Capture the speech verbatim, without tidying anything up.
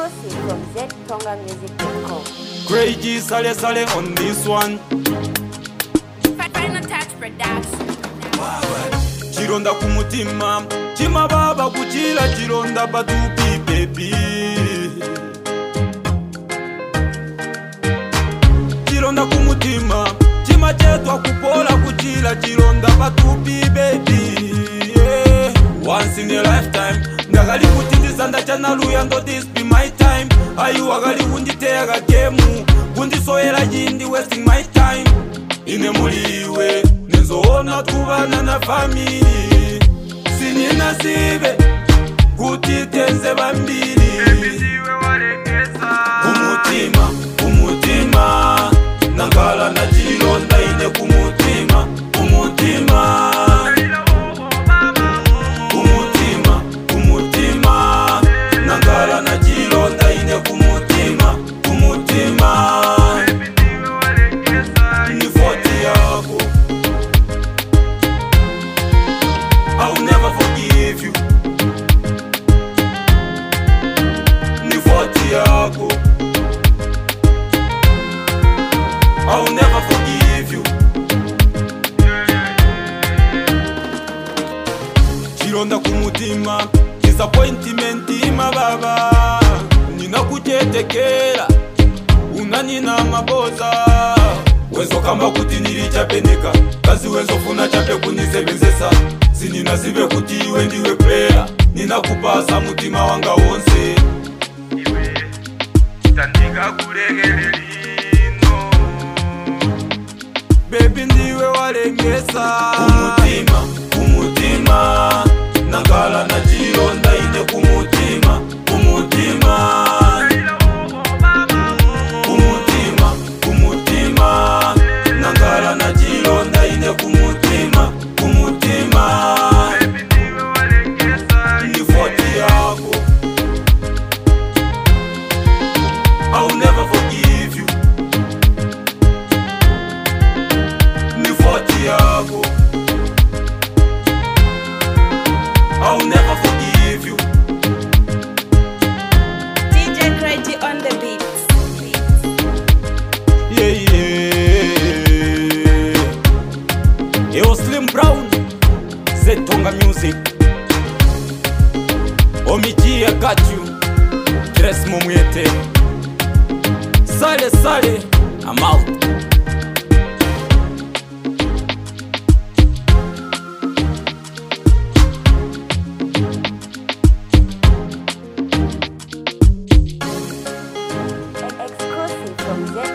Exclusive from z tonga music dot com. Crazy Sale Sale on this one. Final Touch Production. Chironda kumutima, chima baba kuchila chironda batupi baby. Chironda kumutima, chima chetwa kupola kuchila chironda batupi baby. Yeah. Once in a lifetime, ndagali kutindisa ndachana luya ndo this be my time. Ayu wagali unditega gemu, undisoela yindi wasting my time. Ine muliwe, nenzoona tuvana na family. Sinina sibe, kutitenze bambili. Kumutima, kumutima, nangala na chironda ine kumutima, kumutima. Kumutima, kumutima, nangala na chironda ine kumutima, kumutima. Ni forty yako, I'll never forgive you. Ni forty yako, I'll never forgive you. Chironda kumutima, disappointment ima baba. Nina kuchetekela, unanina maboza. Wenzo kamba kuti nilichapeneka, kazi wenzo funa chape kunisebenzesa. Sinina sibe kuti iwe ndiwe player, nina kupasa mutima wanga wonse. Iwe, tandika kulegele lino, baby ndiwe walengesa. Kumutima, kumutima, nangala na chironda ine kumutima, kumutima. Kumutima, kumutima, nangala na chironda ine kumutima, kumutima. Ni forty yako, I'll never forgive you. Ni forty yako, I'll never forgive you. D J Crazy on the beat. Yeah, yeah. Yo, Slim Brown, Z Tonga Music. Omiji, I got you. Dress Mumwete. Sale, sale, I'm out. Exclusive from z